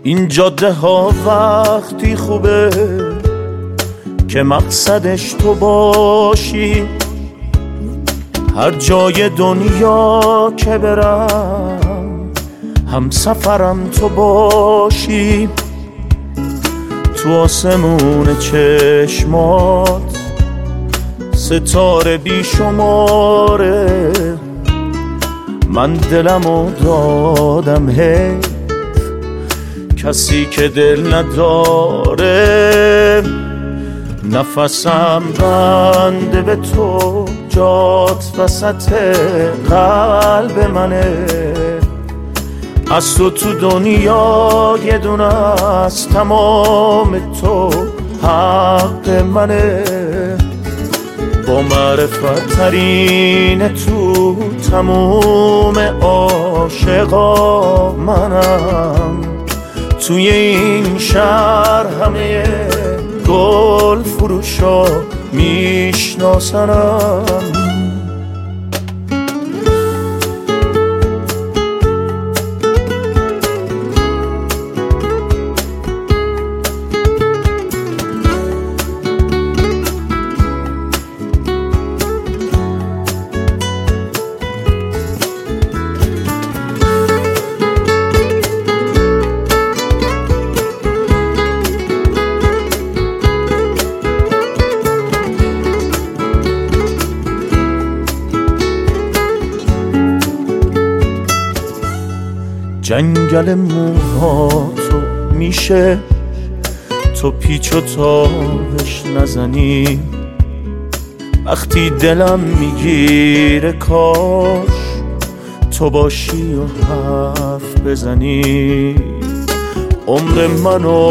این جاده ها وقتی خوبه که مقصدش تو باشی، هر جای دنیا که برم هم سفرم تو باشی. تو آسمون چشمات ستاره بیشماره، من دلمو دادم حیف کسی که دل نداره. نفسم بنده به تو، جات وسط قلب منه. از تو دنیا یه دونه از تمام تو حق منه. با معرفت ترین تو تموم عاشقا منم. توی این شهر همه گل فروشا میشناسنم. جنگل موهاتو میشه تو پیچ و تابش نزنی، وقتی دلم میگیره کاش تو باشی و حرف بزنی. عمر منو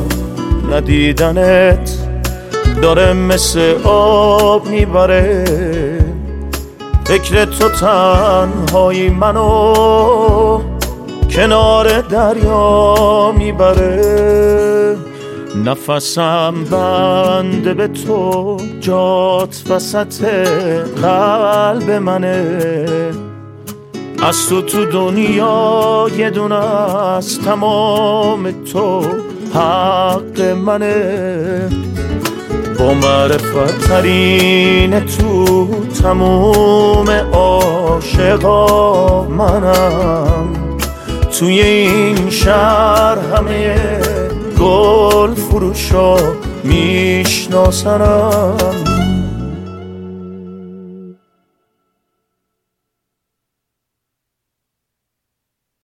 ندیدنت داره مثل آب میبره، فکر تو تنهایی منو کنار دریا میبره. نفسم بنده به تو، جات وسط قلب منه. از تو دنیا یه دونه از تمام تو حق منه. با معرفت ترین تو تموم عاشقا منم. توی این شهر همه گل فروشا میشناسنم.